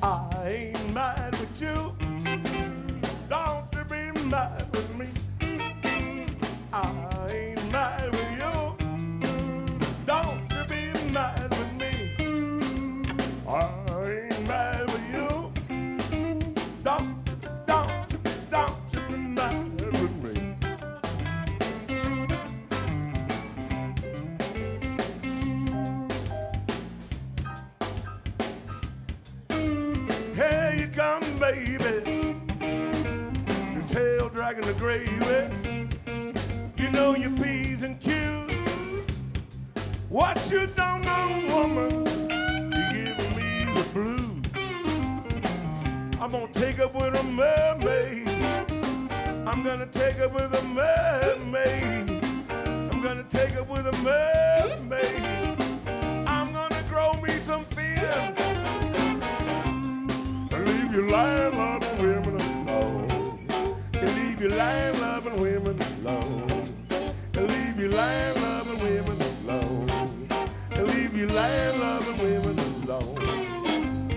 I ain't mad with you. Don't you be mad with me. I ain't mad with you. Don't you be mad with me. I ain't mad with you. Don't you be mad with me. Here you come, baby. Your tail dragging the gravy. You know your P's and Q's. What you don't know, woman, you're giving me the blues. I'm gonna take up with a mermaid. I'm gonna take up with a mermaid. I'm gonna take up with a mermaid. I'm gonna grow me some fins. Leave your lying, loving women alone. Leave your lying, loving women alone. Leave your lying, loving women alone. Leave your lying, loving